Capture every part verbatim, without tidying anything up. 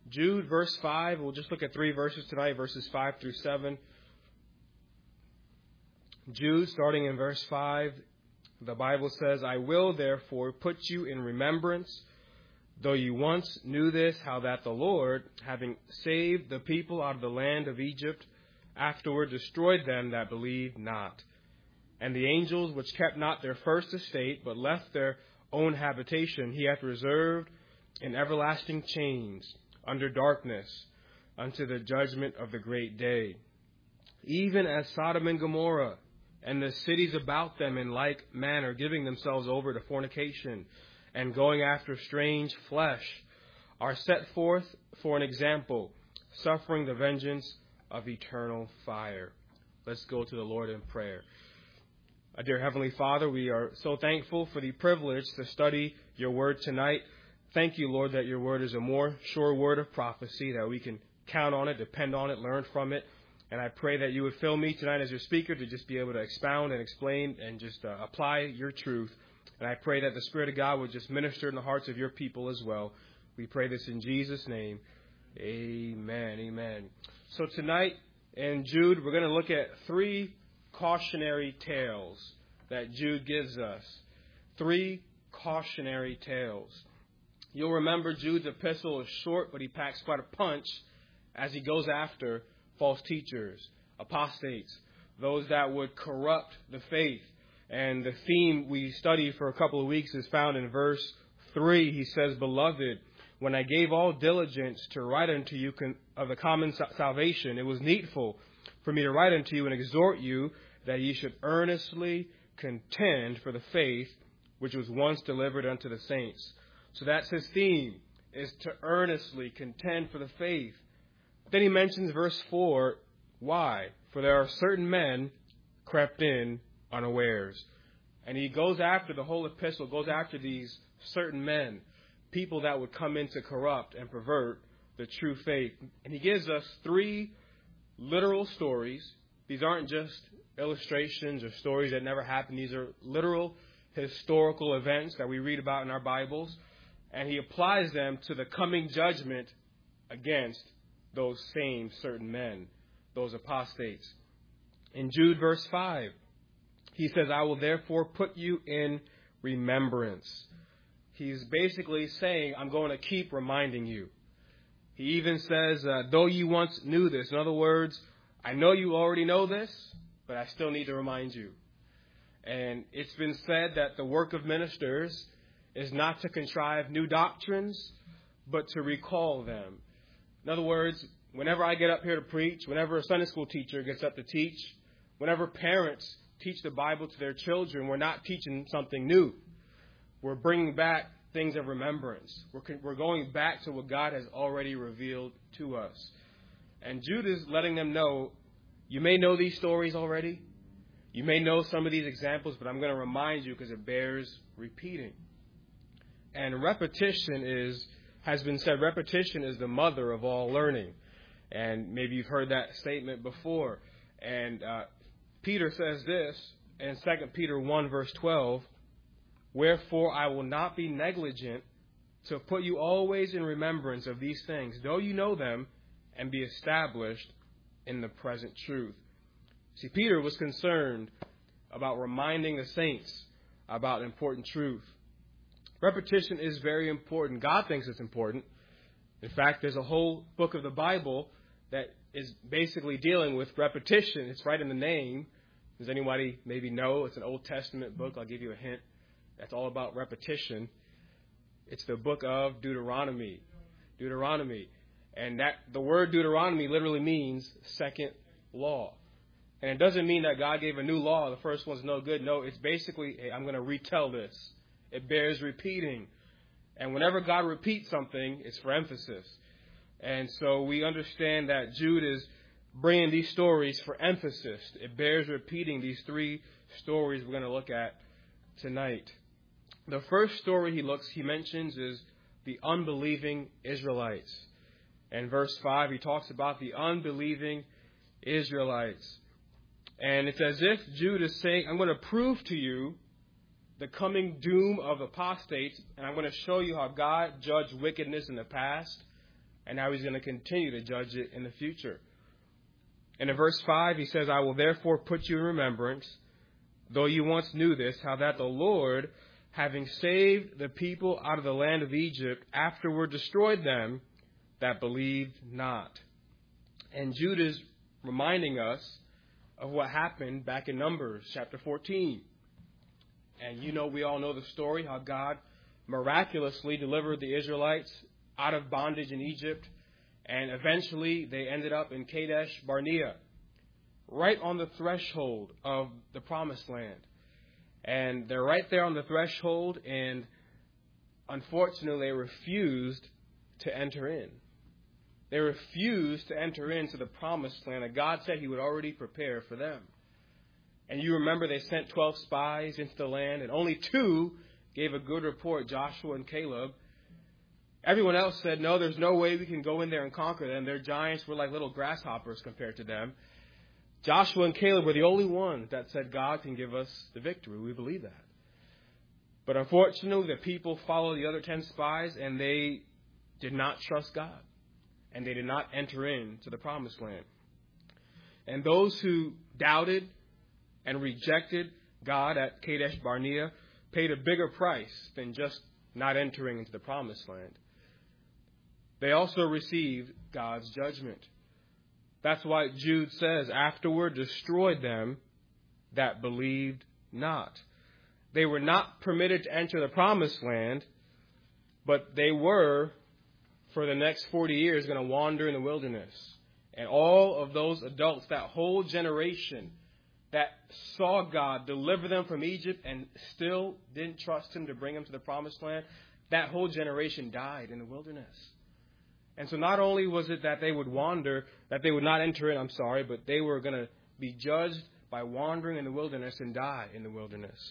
Jude, verse five. We'll just look at three verses tonight, verses five through seven. Jude, starting in verse five, the Bible says, I will therefore put you in remembrance, though you once knew this, how that the Lord, having saved the people out of the land of Egypt, afterward destroyed them that believed not. And the angels which kept not their first estate, but left their own habitation, he hath reserved in everlasting chains, under darkness, unto the judgment of the great day. Even as Sodom and Gomorrah, and the cities about them in like manner, giving themselves over to fornication, and going after strange flesh, are set forth for an example, suffering the vengeance of eternal fire. Let's go to the Lord in prayer. Our dear Heavenly Father, we are so thankful for the privilege to study your word tonight. Thank you, Lord, that your word is a more sure word of prophecy, that we can count on it, depend on it, learn from it. And I pray that you would fill me tonight as your speaker to just be able to expound and explain and just uh, apply your truth. And I pray that the Spirit of God would just minister in the hearts of your people as well. We pray this in Jesus' name. Amen. Amen. So tonight in Jude, we're going to look at three cautionary tales that Jude gives us. Three cautionary tales. You'll remember Jude's epistle is short, but he packs quite a punch as he goes after false teachers, apostates, those that would corrupt the faith. And the theme we studied for a couple of weeks is found in verse three. He says, Beloved, when I gave all diligence to write unto you of the common salvation, it was needful for me to write unto you and exhort you that ye should earnestly contend for the faith which was once delivered unto the saints. So that's his theme, is to earnestly contend for the faith. Then he mentions verse four, why? For there are certain men crept in unawares. And he goes after, the whole epistle goes after these certain men, people that would come in to corrupt and pervert the true faith. And he gives us three literal stories. These aren't just illustrations or stories that never happened. These are literal historical events that we read about in our Bibles. And he applies them to the coming judgment against those same certain men, those apostates. In Jude verse five, he says, I will therefore put you in remembrance. He's basically saying, I'm going to keep reminding you. He even says, uh, though you once knew this. In other words, I know you already know this, but I still need to remind you. And it's been said that the work of ministers is not to contrive new doctrines, but to recall them. In other words, whenever I get up here to preach, whenever a Sunday school teacher gets up to teach, whenever parents teach the Bible to their children, we're not teaching something new. We're bringing back things of remembrance. We're, we're going back to what God has already revealed to us. And Jude is letting them know, you may know these stories already. You may know some of these examples, but I'm going to remind you because it bears repeating. And repetition is, has been said, repetition is the mother of all learning. And maybe you've heard that statement before. And uh, Peter says this in Second Peter one, verse twelve, Wherefore I will not be negligent to put you always in remembrance of these things, though you know them, and be established in the present truth. See, Peter was concerned about reminding the saints about important truth. Repetition is very important. God thinks it's important. In fact, there's a whole book of the Bible that is basically dealing with repetition. It's right in the name. Does anybody maybe know? It's an Old Testament book. I'll give you a hint. That's all about repetition. It's the book of Deuteronomy. Deuteronomy. And that the word Deuteronomy literally means second law. And it doesn't mean that God gave a new law. The first one's no good. No, it's basically, hey, I'm going to retell this. It bears repeating. And whenever God repeats something, it's for emphasis. And so we understand that Jude is bringing these stories for emphasis. It bears repeating these three stories we're going to look at tonight. The first story he looks, he mentions is the unbelieving Israelites. In verse five, he talks about the unbelieving Israelites. And it's as if Jude is saying, I'm going to prove to you the coming doom of apostates, and I'm going to show you how God judged wickedness in the past, And now he's going to continue to judge it in the future. And in verse five, he says, I will therefore put you in remembrance, though you once knew this, how that the Lord, having saved the people out of the land of Egypt, afterward destroyed them that believed not. And Jude is reminding us of what happened back in Numbers chapter fourteen. And you know, we all know the story, how God miraculously delivered the Israelites out of bondage in Egypt. And eventually they ended up in Kadesh Barnea, right on the threshold of the promised land. And they're right there on the threshold, and unfortunately they refused to enter in. They refused to enter into the promised land that God said he would already prepare for them. And you remember they sent twelve spies into the land, and only two gave a good report, Joshua and Caleb. Everyone else said, no, there's no way we can go in there and conquer them. Their giants were like little grasshoppers compared to them. Joshua and Caleb were the only ones that said God can give us the victory. We believe that. But unfortunately, the people followed the other ten spies, and they did not trust God. And they did not enter into the promised land. And those who doubted and rejected God at Kadesh Barnea paid a bigger price than just not entering into the promised land. They also received God's judgment. That's why Jude says, afterward destroyed them that believed not. They were not permitted to enter the promised land, but they were, for the next forty years, going to wander in the wilderness. And all of those adults, that whole generation that saw God deliver them from Egypt and still didn't trust him to bring them to the promised land, that whole generation died in the wilderness. And so not only was it that they would wander, that they would not enter in, I'm sorry, but they were going to be judged by wandering in the wilderness and die in the wilderness.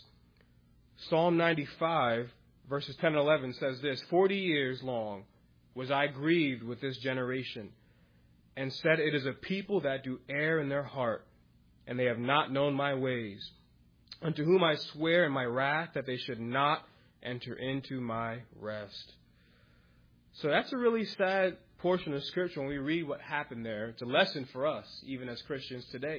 Psalm ninety-five, verses ten and eleven says this, Forty years long was I grieved with this generation, and said, it is a people that do err in their heart, and they have not known my ways, unto whom I swear in my wrath that they should not enter into my rest. So that's a really sad portion of Scripture when we read what happened there. It's a lesson for us, even as Christians today.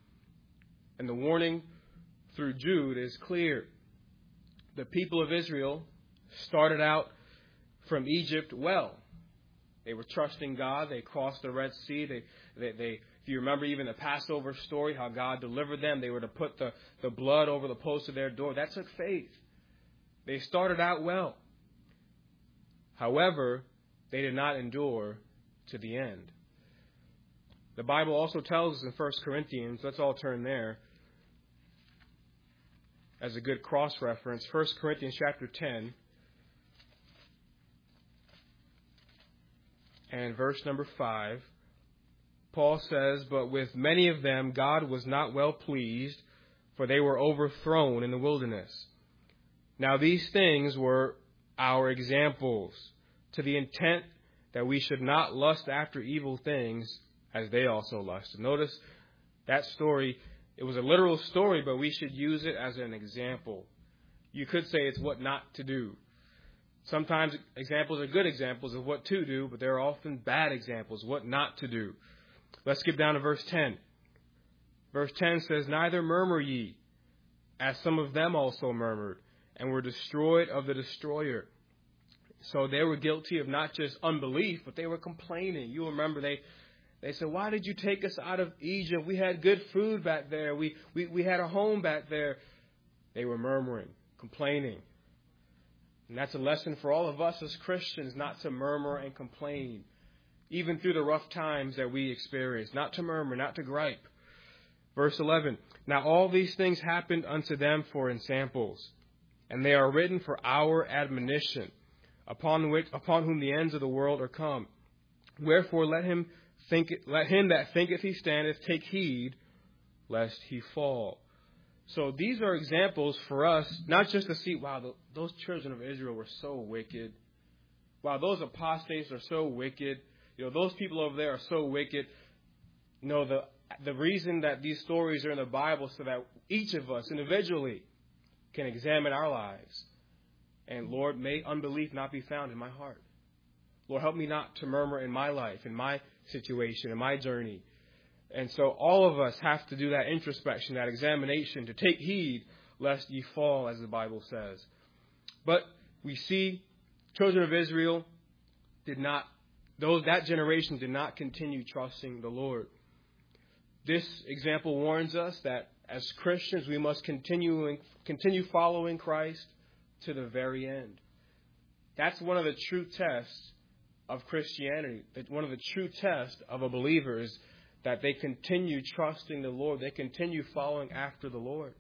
And the warning through Jude is clear. The people of Israel started out from Egypt well. They were trusting God. They crossed the Red Sea. They, they, they, if you remember even the Passover story, how God delivered them, they were to put the, the blood over the post of their door. That took faith. They started out well. However, they did not endure to the end. The Bible also tells us in First Corinthians, let's all turn there as a good cross-reference, First Corinthians chapter ten and verse number five. Paul says, but with many of them God was not well pleased, for they were overthrown in the wilderness. Now these things were our examples, to the intent that we should not lust after evil things as they also lusted. Notice that story, it was a literal story, but we should use it as an example. You could say it's what not to do. Sometimes examples are good examples of what to do, but there are often bad examples, what not to do. Let's skip down to verse ten. Verse ten says, neither murmur ye, as some of them also murmured, and were destroyed of the destroyer. So they were guilty of not just unbelief, but they were complaining. You remember they they said, why did you take us out of Egypt? We had good food back there. We, we, we had a home back there. They were murmuring, complaining. And that's a lesson for all of us as Christians, not to murmur and complain, even through the rough times that we experience, not to murmur, not to gripe. Verse eleven, now all these things happened unto them for ensamples, and they are written for our admonition, upon which, upon whom the ends of the world are come. Wherefore let him think, let him that thinketh he standeth take heed, lest he fall. So these are examples for us, not just to see, wow, the, those children of Israel were so wicked. Wow, those apostates are so wicked. You know, those people over there are so wicked. No, the the reason that these stories are in the Bible is so that each of us individually can examine our lives. And Lord, may unbelief not be found in my heart. Lord, help me not to murmur in my life, in my situation, in my journey. And so all of us have to do that introspection, that examination, to take heed lest ye fall, as the Bible says. But we see children of Israel did not, those that generation did not continue trusting the Lord. This example warns us that as Christians we must continue continue following Christ to the very end. That's one of the true tests of Christianity. That one of the true tests of a believer is that they continue trusting the Lord. They continue following after the Lord.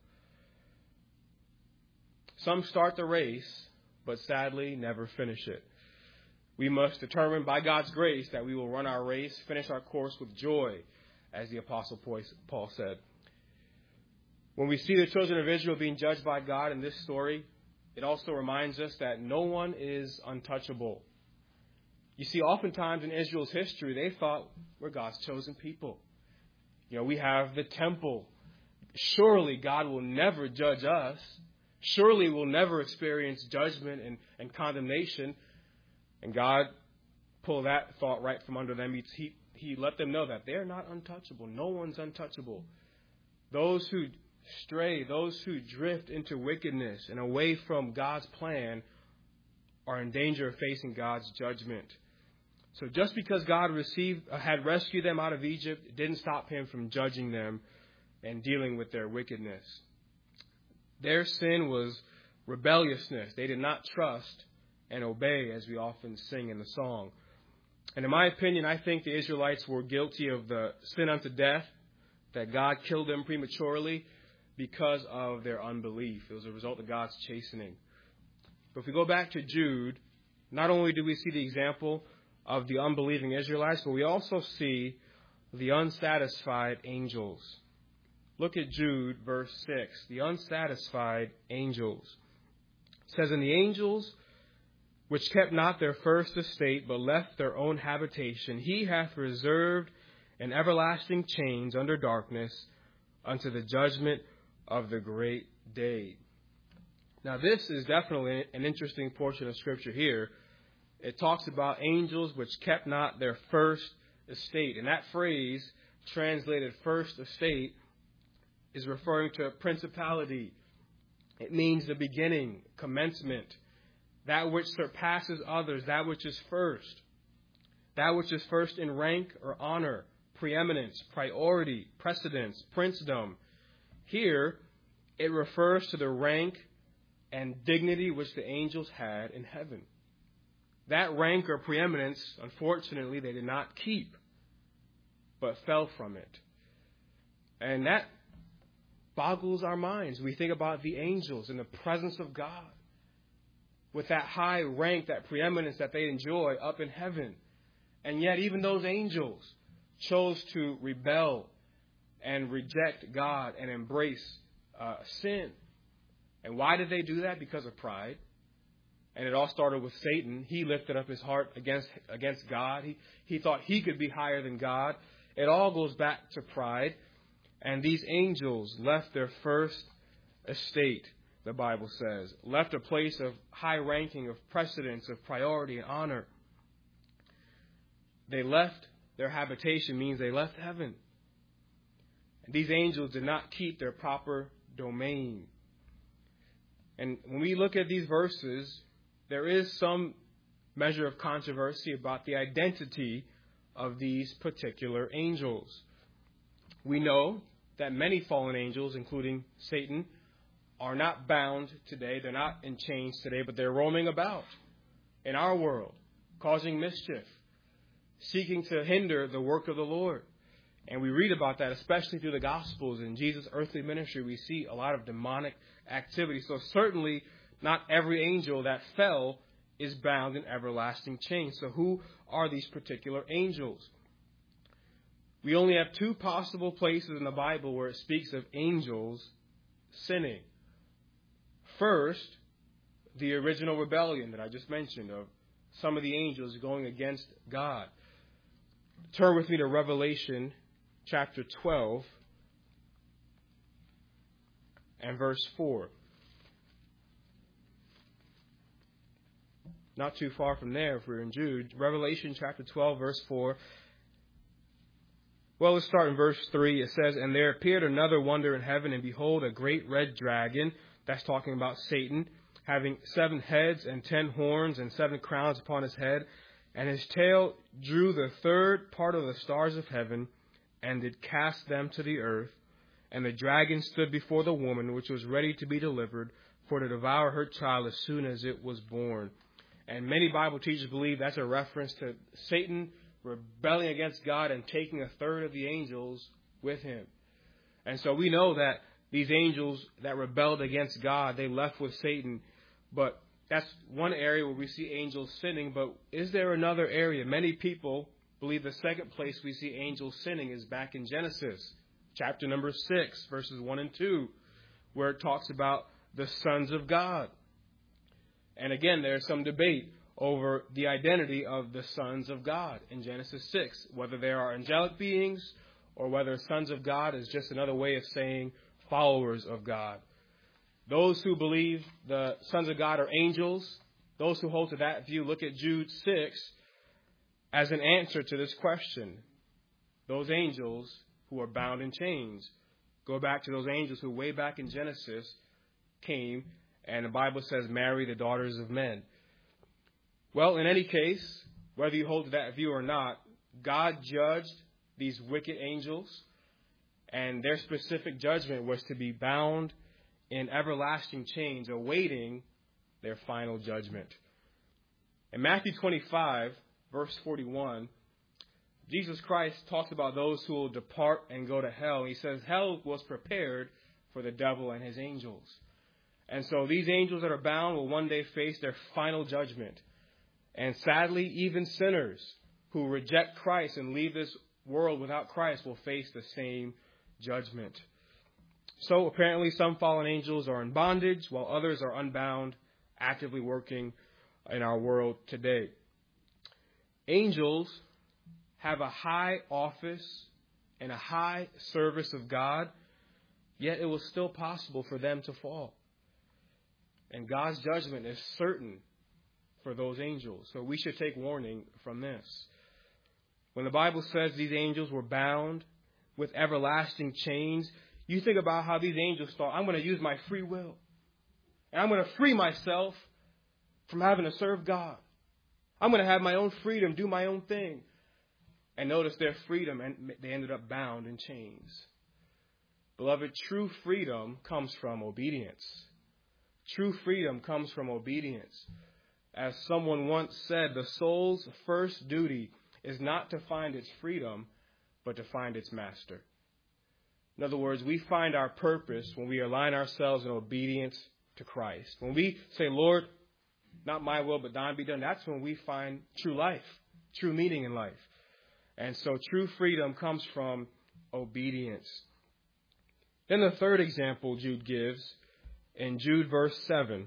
Some start the race, but sadly never finish it. We must determine by God's grace that we will run our race, finish our course with joy, as the Apostle Paul said. When we see the children of Israel being judged by God in this story, it also reminds us that no one is untouchable. You see, oftentimes in Israel's history, they thought we're God's chosen people. You know, we have the temple. Surely God will never judge us. Surely we'll never experience judgment and, and condemnation. And God pulled that thought right from under them. He, he let them know that they're not untouchable. No one's untouchable. Those who stray, those who drift into wickedness and away from God's plan are in danger of facing God's judgment. So just because God received, had rescued them out of Egypt, it didn't stop him from judging them and dealing with their wickedness. Their sin was rebelliousness. They did not trust and obey, as we often sing in the song. And in my opinion, I think the Israelites were guilty of the sin unto death, that God killed them prematurely because of their unbelief. It was a result of God's chastening. But if we go back to Jude, not only do we see the example of the unbelieving Israelites, but we also see the unsatisfied angels. Look at Jude, verse six. The unsatisfied angels. It says, "And the angels which kept not their first estate, but left their own habitation, he hath reserved in everlasting chains under darkness unto the judgment of the great day." Now, this is definitely an interesting portion of Scripture here. It talks about angels which kept not their first estate. And that phrase, translated first estate, is referring to a principality. It means the beginning, commencement, that which surpasses others, that which is first, that which is first in rank or honor, preeminence, priority, precedence, princedom. Here, it refers to the rank and dignity which the angels had in heaven. That rank or preeminence, unfortunately, they did not keep, but fell from it. And that boggles our minds. We think about the angels in the presence of God, with that high rank, that preeminence that they enjoy up in heaven. And yet even those angels chose to rebel and reject God and embrace uh, sin. And why did they do that? Because of pride. And it all started with Satan. He lifted up his heart against against God. He, he thought he could be higher than God. It all goes back to pride. And these angels left their first estate, the Bible says, left a place of high ranking, of precedence, of priority and honor. They left their habitation, means they left heaven. And these angels did not keep their proper domain. And when we look at these verses, there is some measure of controversy about the identity of these particular angels. We know that many fallen angels, including Satan, are not bound today. They're not in chains today, but they're roaming about in our world, causing mischief, seeking to hinder the work of the Lord. And we read about that, especially through the Gospels. In Jesus' earthly ministry, we see a lot of demonic activity. So certainly not every angel that fell is bound in everlasting chains. So who are these particular angels? We only have two possible places in the Bible where it speaks of angels sinning. First, the original rebellion that I just mentioned of some of the angels going against God. Turn with me to Revelation chapter twelve and verse four. not too far from there, if we're in Jude, Revelation chapter twelve, verse four. Well, let's start in verse three. It says, "And there appeared another wonder in heaven, and behold, a great red dragon," that's talking about Satan, "having seven heads and ten horns and seven crowns upon his head. And his tail drew the third part of the stars of heaven, and did cast them to the earth. And the dragon stood before the woman, which was ready to be delivered, for to devour her child as soon as it was born." And many Bible teachers believe that's a reference to Satan rebelling against God and taking a third of the angels with him. And so we know that these angels that rebelled against God, they left with Satan. But that's one area where we see angels sinning. But is there another area? Many people believe the second place we see angels sinning is back in Genesis, chapter number six, verses one and two, where it talks about the sons of God. And again, there's some debate over the identity of the sons of God in Genesis six, whether they are angelic beings or whether sons of God is just another way of saying followers of God. Those who believe the sons of God are angels, those who hold to that view, look at Jude six as an answer to this question. Those angels who are bound in chains. Go back to those angels who way back in Genesis came, and the Bible says, marry the daughters of men. Well, in any case, whether you hold to that view or not, God judged these wicked angels, and their specific judgment was to be bound in everlasting chains, awaiting their final judgment. In Matthew twenty-five, verse forty-one, Jesus Christ talks about those who will depart and go to hell. He says hell was prepared for the devil and his angels. And so these angels that are bound will one day face their final judgment. And sadly, even sinners who reject Christ and leave this world without Christ will face the same judgment. So apparently some fallen angels are in bondage while others are unbound, actively working in our world today. Angels have a high office and a high service of God, yet it was still possible for them to fall. And God's judgment is certain for those angels. So we should take warning from this. When the Bible says these angels were bound with everlasting chains, you think about how these angels thought, I'm going to use my free will. And I'm going to free myself from having to serve God. I'm going to have my own freedom, do my own thing. And notice their freedom, and they ended up bound in chains. Beloved, true freedom comes from obedience. True freedom comes from obedience. As someone once said, the soul's first duty is not to find its freedom, but to find its master. In other words, we find our purpose when we align ourselves in obedience to Christ. When we say, Lord, not my will, but thine be done, that's when we find true life, true meaning in life. And so true freedom comes from obedience. Then the third example Jude gives in Jude verse seven.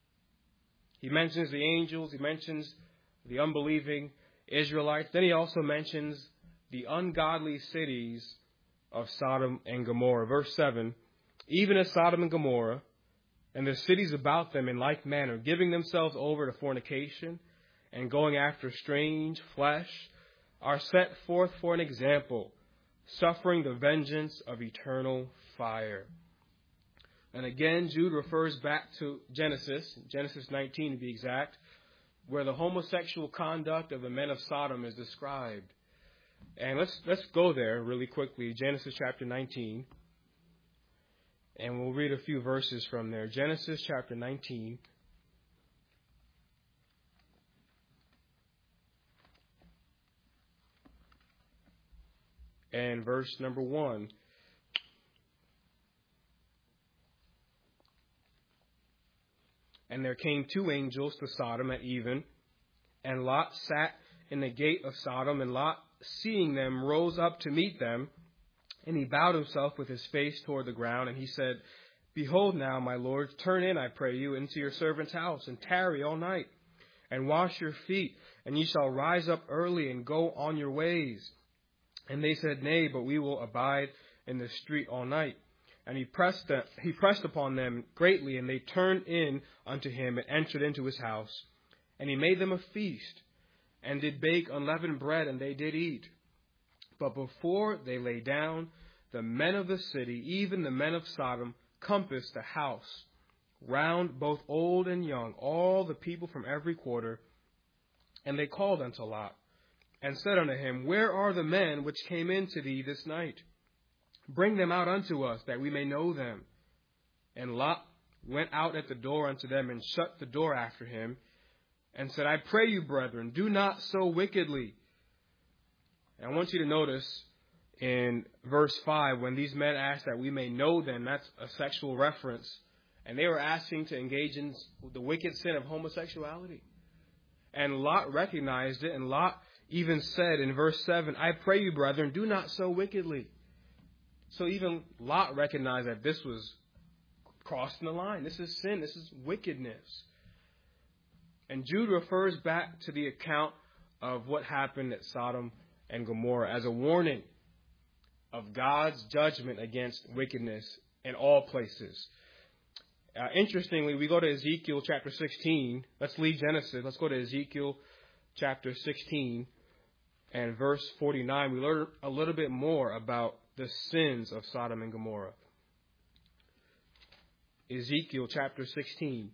He mentions the angels. He mentions the unbelieving Israelites. Then he also mentions the ungodly cities of Sodom and Gomorrah. Verse seven, even as Sodom and Gomorrah and the cities about them in like manner, giving themselves over to fornication and going after strange flesh, are set forth for an example, suffering the vengeance of eternal fire. And again, Jude refers back to Genesis, Genesis nineteen to be exact, where the homosexual conduct of the men of Sodom is described. And let's let's go there really quickly, Genesis chapter nineteen. And we'll read a few verses from there. Genesis chapter nineteen. And verse number one. And there came two angels to Sodom at even, and Lot sat in the gate of Sodom, and Lot, seeing them, rose up to meet them, and he bowed himself with his face toward the ground, and he said, Behold now, my lord, turn in, I pray you, into your servant's house, and tarry all night, and wash your feet, and ye shall rise up early and go on your ways. And they said, Nay, but we will abide in the street all night. And he pressed them, he pressed upon them greatly, and they turned in unto him and entered into his house. And he made them a feast, and did bake unleavened bread, and they did eat. But before they lay down, the men of the city, even the men of Sodom, compassed the house, round both old and young, all the people from every quarter. And they called unto Lot, and said unto him, Where are the men which came in to thee this night? Bring them out unto us, that we may know them. And Lot went out at the door unto them, and shut the door after him, and said, I pray you, brethren, do not so wickedly. And I want you to notice in verse five, when these men asked that we may know them, that's a sexual reference. And they were asking to engage in the wicked sin of homosexuality. And Lot recognized it, and Lot even said in verse seven, I pray you, brethren, do not so wickedly. So even Lot recognized that this was crossing the line. This is sin. This is wickedness. And Jude refers back to the account of what happened at Sodom and Gomorrah as a warning of God's judgment against wickedness in all places. Uh, interestingly, we go to Ezekiel chapter sixteen. Let's leave Genesis. Let's go to Ezekiel chapter sixteen and verse forty-nine. We learn a little bit more about the sins of Sodom and Gomorrah. Ezekiel chapter sixteen.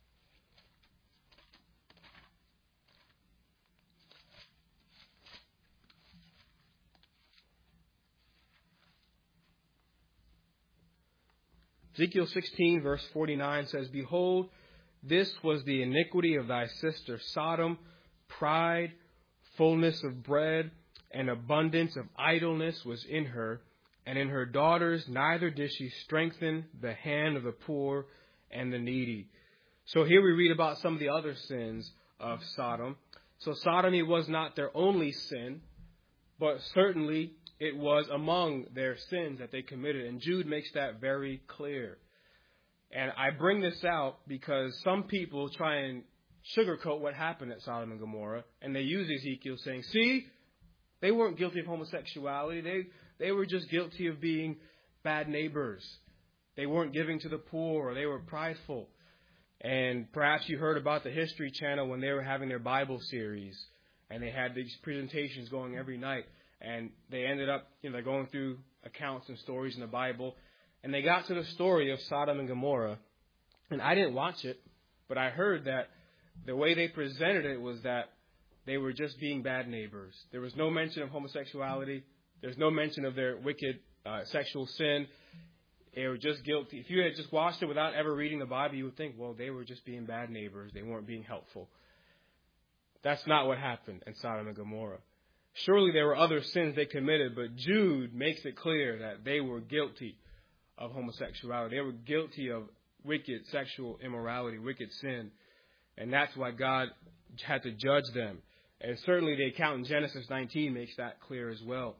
Ezekiel sixteen, verse forty-nine says, Behold, this was the iniquity of thy sister Sodom, pride, fullness of bread, and abundance of idleness was in her, and in her daughters neither did she strengthen the hand of the poor and the needy. So here we read about some of the other sins of Sodom. So sodomy was not their only sin, but certainly it was among their sins that they committed. And Jude makes that very clear. And I bring this out because some people try and sugarcoat what happened at Sodom and Gomorrah. And they use Ezekiel saying, see, they weren't guilty of homosexuality. They, they were just guilty of being bad neighbors. They weren't giving to the poor, or they were prideful. And perhaps you heard about the History Channel when they were having their Bible series. And they had these presentations going every night. And they ended up, you know, going through accounts and stories in the Bible. And they got to the story of Sodom and Gomorrah. And I didn't watch it, but I heard that the way they presented it was that they were just being bad neighbors. There was no mention of homosexuality. There's no mention of their wicked uh, sexual sin. They were just guilty. If you had just watched it without ever reading the Bible, you would think, well, they were just being bad neighbors. They weren't being helpful. That's not what happened in Sodom and Gomorrah. Surely there were other sins they committed, but Jude makes it clear that they were guilty of homosexuality. They were guilty of wicked sexual immorality, wicked sin. And that's why God had to judge them. And certainly the account in Genesis nineteen makes that clear as well.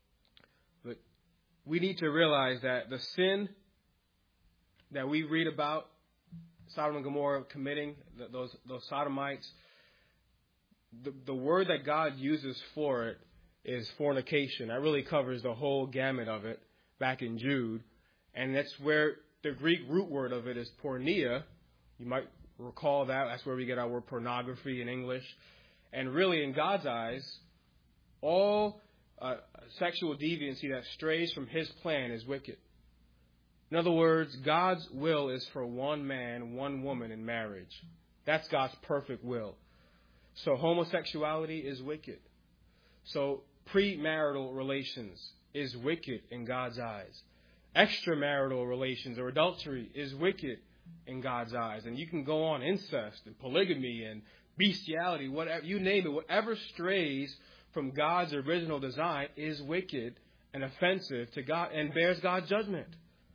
But we need to realize that the sin that we read about Sodom and Gomorrah committing, those, those sodomites, The, the word that God uses for it is fornication. That really covers the whole gamut of it back in Jude. And that's where the Greek root word of it is porneia. You might recall that. That's where we get our word pornography in English. And really, in God's eyes, all uh, sexual deviancy that strays from his plan is wicked. In other words, God's will is for one man, one woman in marriage. That's God's perfect will. So homosexuality is wicked. So premarital relations is wicked in God's eyes. Extramarital relations or adultery is wicked in God's eyes. And you can go on incest and polygamy and bestiality, whatever, you name it, whatever strays from God's original design is wicked and offensive to God and bears God's judgment.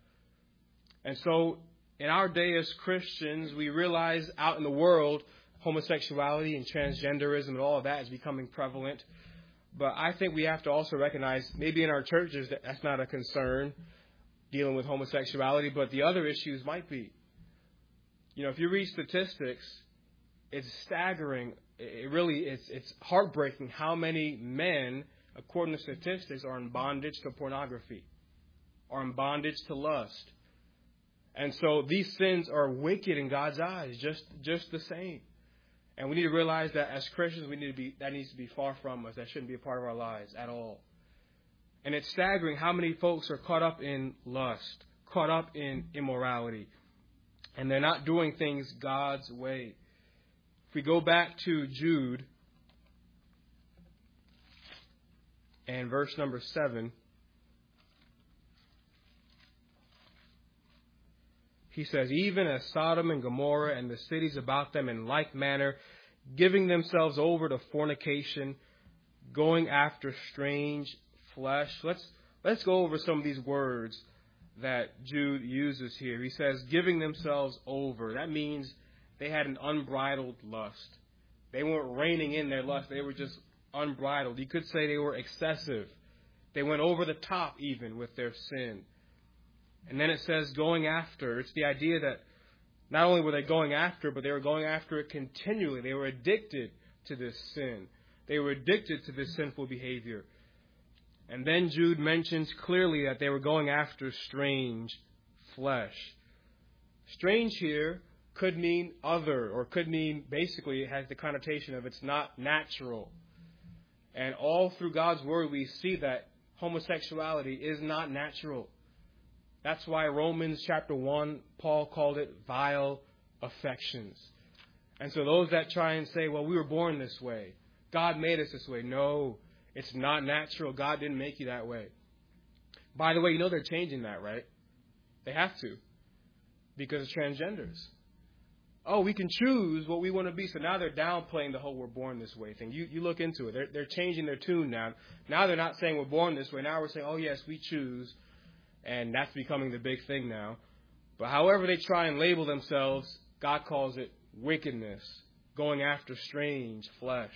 And so in our day as Christians, we realize out in the world, homosexuality and transgenderism and all of that is becoming prevalent. But I think we have to also recognize maybe in our churches that that's not a concern, dealing with homosexuality, but the other issues might be. You know, if you read statistics, it's staggering. It really it's it's heartbreaking how many men, according to statistics, are in bondage to pornography, are in bondage to lust. And so these sins are wicked in God's eyes, just just the same. And we need to realize that as Christians, we need to be, that needs to be far from us. That shouldn't be a part of our lives at all. And it's staggering how many folks are caught up in lust, caught up in immorality, and they're not doing things God's way. If we go back to Jude and verse number seven, he says, even as Sodom and Gomorrah and the cities about them in like manner, giving themselves over to fornication, going after strange flesh. Let's let's go over some of these words that Jude uses here. He says, giving themselves over. That means they had an unbridled lust. They weren't reining in their lust. They were just unbridled. You could say they were excessive. They went over the top even with their sin. And then it says going after. It's the idea that not only were they going after, but they were going after it continually. They were addicted to this sin. They were addicted to this sinful behavior. And then Jude mentions clearly that they were going after strange flesh. Strange here could mean other, or could mean, basically, it has the connotation of it's not natural. And all through God's Word, we see that homosexuality is not natural. That's why Romans chapter one, Paul called it vile affections. And so those that try and say, well, we were born this way, God made us this way. No, it's not natural. God didn't make you that way. By the way, you know they're changing that, right? They have to, because of transgenders. Oh, we can choose what we want to be. So now they're downplaying the whole we're born this way thing. You you look into it. They're, they're changing their tune now. Now they're not saying we're born this way. Now we're saying, oh, yes, we choose. And that's becoming the big thing now. But however they try and label themselves, God calls it wickedness, going after strange flesh.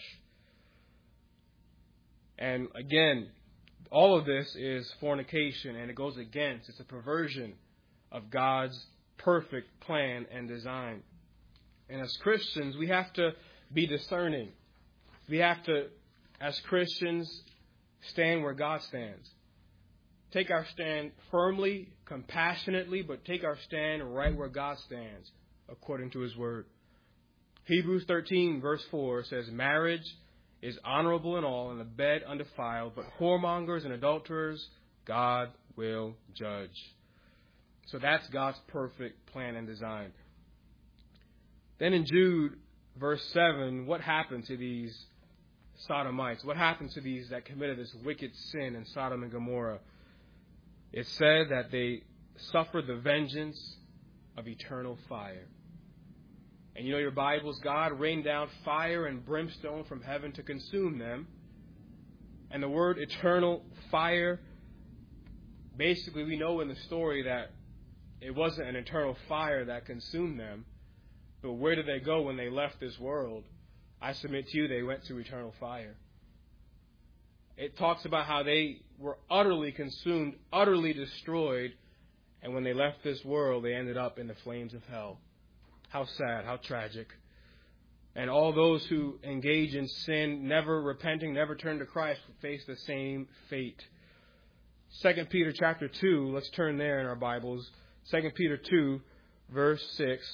And again, all of this is fornication, and it goes against, it's a perversion of God's perfect plan and design. And as Christians, we have to be discerning. We have to, as Christians, stand where God stands. Take our stand firmly, compassionately, but take our stand right where God stands, according to His Word. Hebrews thirteen, verse four says, marriage is honorable in all, and the bed undefiled, but whoremongers and adulterers God will judge. So that's God's perfect plan and design. Then in Jude, verse seven, what happened to these Sodomites? What happened to these that committed this wicked sin in Sodom and Gomorrah? It said that they suffered the vengeance of eternal fire. And you know your Bibles, God rained down fire and brimstone from heaven to consume them. And the word eternal fire, basically we know in the story that it wasn't an eternal fire that consumed them. But where did they go when they left this world? I submit to you, they went to eternal fire. It talks about how they were utterly consumed, utterly destroyed, and when they left this world, they ended up in the flames of hell. How sad, how tragic. And all those who engage in sin, never repenting, never turn to Christ, face the same fate. Second Peter chapter two, let's turn there in our Bibles. Second Peter two, verse six.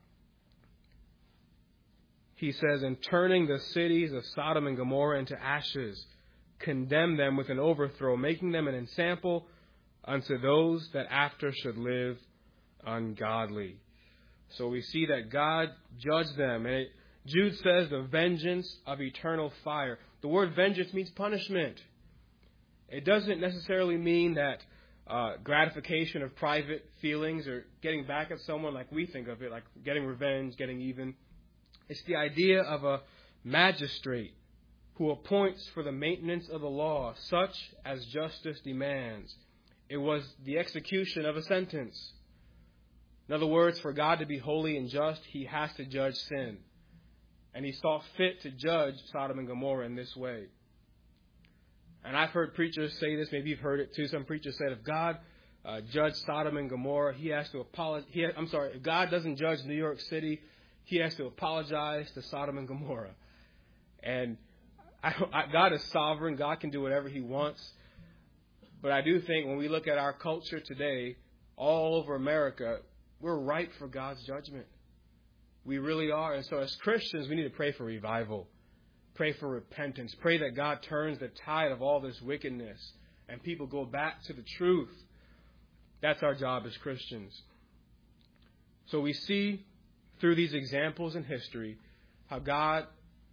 He says, in turning the cities of Sodom and Gomorrah into ashes, condemn them with an overthrow, making them an ensample unto those that after should live ungodly. So we see that God judged them. And it, Jude says the vengeance of eternal fire. The word vengeance means punishment. It doesn't necessarily mean that uh, gratification of private feelings or getting back at someone like we think of it, like getting revenge, getting even. It's the idea of a magistrate who appoints for the maintenance of the law, such as justice demands. It was the execution of a sentence. In other words, for God to be holy and just, He has to judge sin. And He saw fit to judge Sodom and Gomorrah in this way. And I've heard preachers say this, maybe you've heard it too. Some preachers said if God uh, judged Sodom and Gomorrah, He has to apologize. He has, I'm sorry, if God doesn't judge New York City, He has to apologize to Sodom and Gomorrah. And I, I, God is sovereign. God can do whatever He wants. But I do think when we look at our culture today, all over America, we're ripe for God's judgment. We really are. And so as Christians, we need to pray for revival. Pray for repentance. Pray that God turns the tide of all this wickedness and people go back to the truth. That's our job as Christians. So we see through these examples in history how God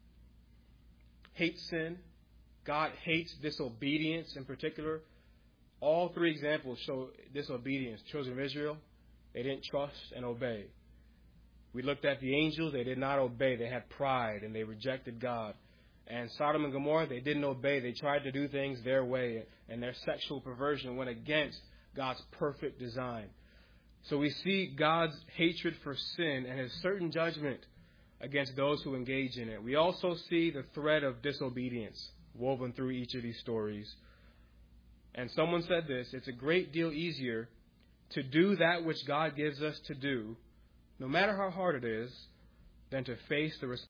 hates sin. God hates disobedience in particular. All three examples show disobedience. Children of Israel, they didn't trust and obey. We looked at the angels. They did not obey. They had pride and they rejected God. And Sodom and Gomorrah, they didn't obey. They tried to do things their way, and their sexual perversion went against God's perfect design. So we see God's hatred for sin and his certain judgment against those who engage in it. We also see the thread of disobedience woven through each of these stories. And someone said this, it's a great deal easier to do that which God gives us to do, no matter how hard it is, than to face the responsibility